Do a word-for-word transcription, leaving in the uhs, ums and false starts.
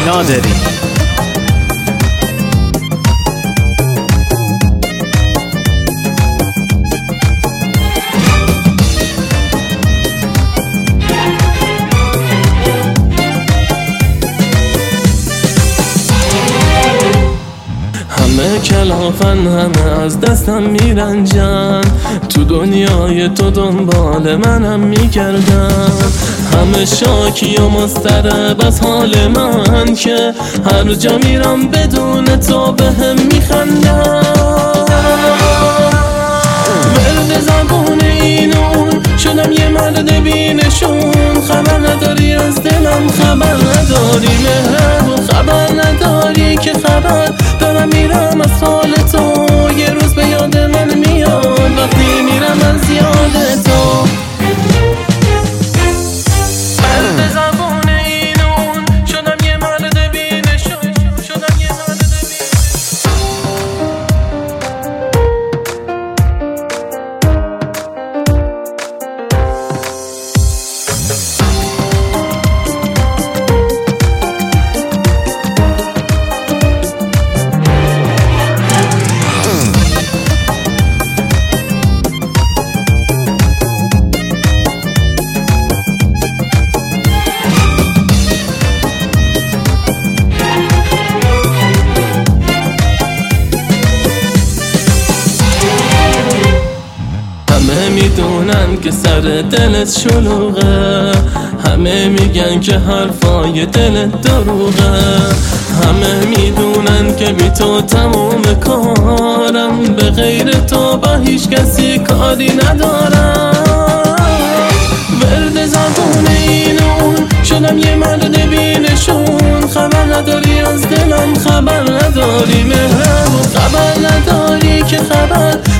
نادری. همه کلافن، همه از دستم میرنجن، تو دنیای تو دنبال منم میگردن. همه شاکی و مضطرب از حال من که هر جا میرم بدون تو بهم میخندن. ورد زبون این و اون شدم یه مرد بینشون، خبر نداری از دلم، خبر نداری مهربون، خبر نداری که خبر دارم میرم از حال تو. یه روز به یاد من میاد وقتی میرم از یاد تو. مرد زبون این و اون شدم یه مرد بینشون، شدم یه مرد همه میدونن که سر دلت شلوغه، همه میگن که حرفای دلت دروغه، همه میدونن که بی تو تموم کارم، به غیر تو با هیچ کسی کاری ندارم. ورد زبون این و اون شدم یه مرد بینشون، خبر نداری از دلم، خبر نداری مهربون، خبر نداری که خبر